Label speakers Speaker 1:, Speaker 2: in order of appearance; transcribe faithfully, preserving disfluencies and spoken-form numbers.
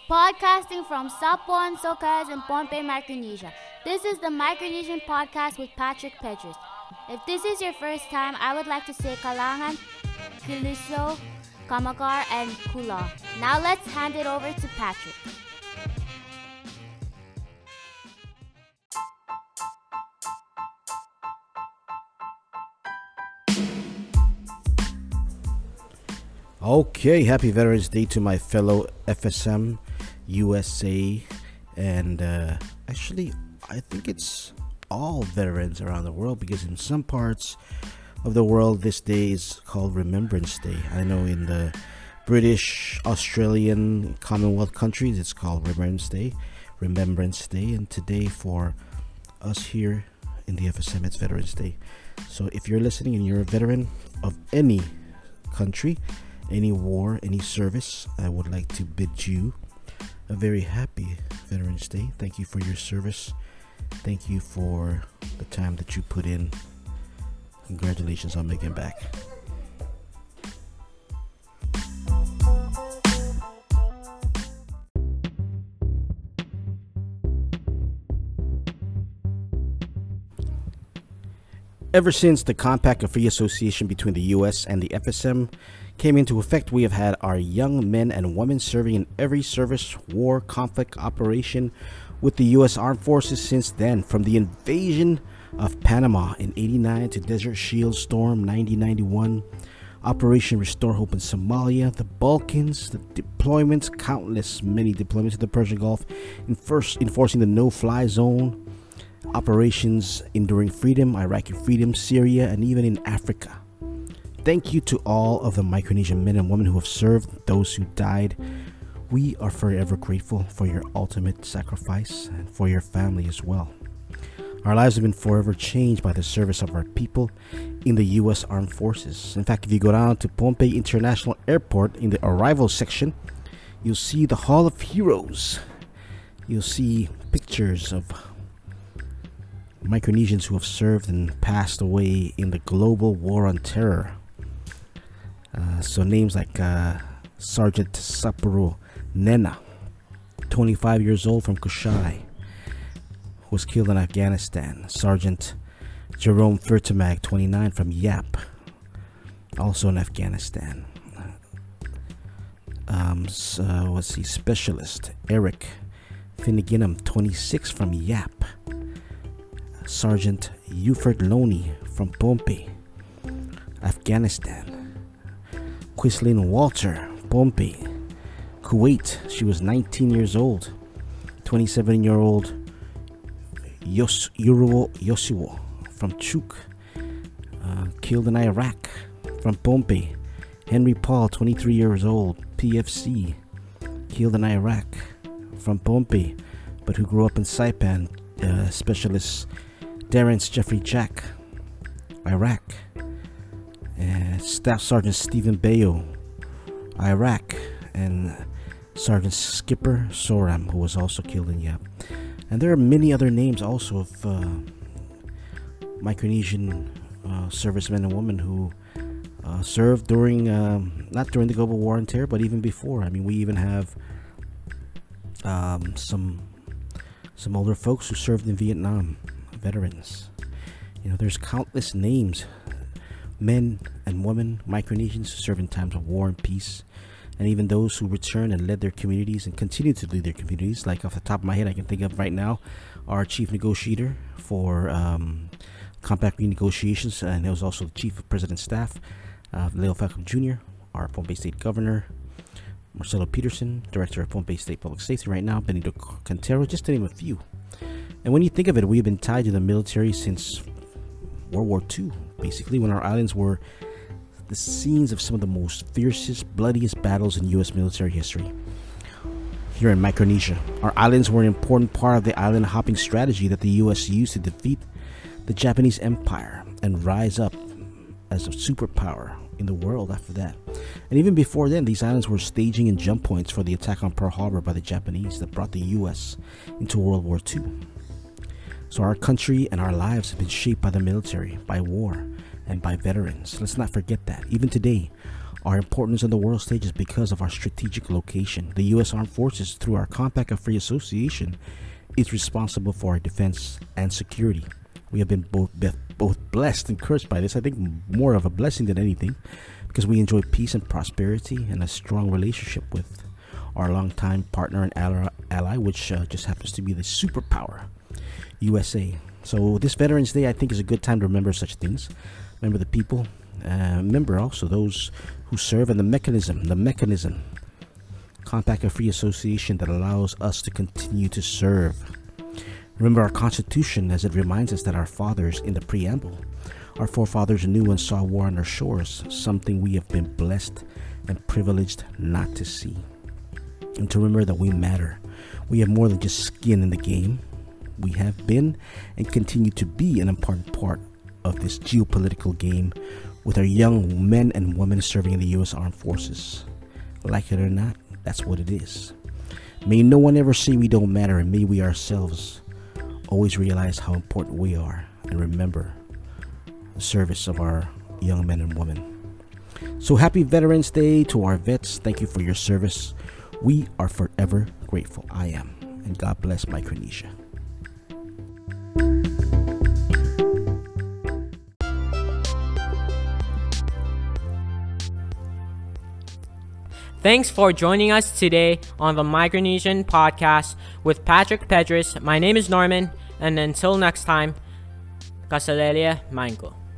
Speaker 1: Podcasting from Sapuan, Socas, and Pohnpei, Micronesia. This is the Micronesian Podcast with Patrick Pedros. If this is your first time, I would like to say Kalangan, Kiliso, Kamagar, and Kula. Now let's hand it over to Patrick.
Speaker 2: Okay, happy Veterans Day to my fellow F S M, U S A, and uh, actually, I think it's all veterans around the world, because in some parts of the world, this day is called Remembrance Day. I know in the British, Australian, Commonwealth countries, it's called Remembrance Day, Remembrance Day, and today for us here in the F S M, it's Veterans Day. So if you're listening and you're a veteran of any country, any war, any service, I would like to bid you a very happy Veterans Day. Thank you for your service. Thank you for the time that you put in. Congratulations on making it back. Ever since the Compact of Free Association between the U S and the F S M came into effect, we have had our young men and women serving in every service, war, conflict, operation with the U S Armed Forces since then. From the invasion of Panama in eighty-nine to Desert Shield Storm nineteen ninety-one, Operation Restore Hope in Somalia, the Balkans, the deployments, countless many deployments to the Persian Gulf, in first enforcing the no-fly zone, operations Enduring Freedom, Iraqi Freedom, Syria, and even in Africa. Thank you to all of the Micronesian men and women who have served, those who died. We are forever grateful for your ultimate sacrifice and for your family as well. Our lives have been forever changed by the service of our people in the U S Armed Forces. In fact, if you go down to Pohnpei International Airport in the arrival section, you'll see the Hall of Heroes. You'll see pictures of Micronesians who have served and passed away in the global war on terror. Uh, so names like uh, Sergeant Sapporo Nena, twenty-five years old, from Kushai, who was killed in Afghanistan. Sergeant Jerome Furtamag, twenty-nine, from Yap, also in Afghanistan. Um, so, let's see, Specialist Eric Finneginham, twenty-six, from Yap. Sergeant Ufert Loney from Pohnpei, Afghanistan. Quislin Walter, Pohnpei, Kuwait. She was nineteen years old. twenty-seven-year-old Yos Yuro Yosiwo from Chuk, uh, killed in Iraq, from Pohnpei. Henry Paul, twenty-three years old, P F C, killed in Iraq, from Pohnpei, but who grew up in Saipan. Uh, Specialist Darren Jeffrey Jack, Iraq. And Staff Sergeant Stephen Bayo, Iraq. And Sergeant Skipper Soram, who was also killed in Yap. And there are many other names also of uh, Micronesian uh, servicemen and women who uh, served during, um, not during the Global War on Terror, but even before. I mean, we even have um, some some older folks who served in Vietnam, veterans. You know, there's countless names, men and women, Micronesians who serve in times of war and peace, and even those who return and led their communities and continue to lead their communities. Like off the top of my head, I can think of right now our chief negotiator for um, compact renegotiations, and he was also the chief of president's staff, uh, Leo Falcom Junior, our Pohnpei State Governor, Marcelo Peterson, director of Pohnpei State Public Safety right now, Benito Cantero, just to name a few. And when you think of it, we've been tied to the military since World War Two, basically, when our islands were the scenes of some of the most fiercest, bloodiest battles in U S military history. Here in Micronesia, our islands were an important part of the island hopping strategy that the U S used to defeat the Japanese Empire and rise up as a superpower in the world after that. And even before then, these islands were staging and jump points for the attack on Pearl Harbor by the Japanese that brought the U S into World War Two. So our country and our lives have been shaped by the military, by war, and by veterans. Let's not forget that. Even today, Our importance on the world stage is because of our strategic location. The U S Armed Forces, through our Compact of Free Association, is responsible for our defense and security. We have been both both blessed and cursed by this. I think more of a blessing than anything, because we enjoy peace and prosperity and a strong relationship with our longtime partner and ally, ally which uh, just happens to be the superpower, U S A. So this Veterans Day, I think, is a good time to remember such things. Remember the people. Uh, remember also those who serve, and the mechanism, the mechanism, Compact of Free Association, that allows us to continue to serve. Remember our Constitution, as it reminds us that our fathers, in the preamble, our forefathers knew and saw war on our shores, something we have been blessed and privileged not to see. And to remember that we matter. We have more than just skin in the game. We have been and continue to be an important part of this geopolitical game, with our young men and women serving in the U S Armed Forces. Like it or not, that's what it is. May no one ever say we don't matter, and may we ourselves always realize how important we are, and remember the service of our young men and women. So happy Veterans Day to our vets. Thank you for your service. We are forever grateful. I am. And God bless Micronesia.
Speaker 3: Thanks for joining us today on the Micronesian Podcast with Patrick Pedris. My name is Norman, and until next time, Kasalelia Mango.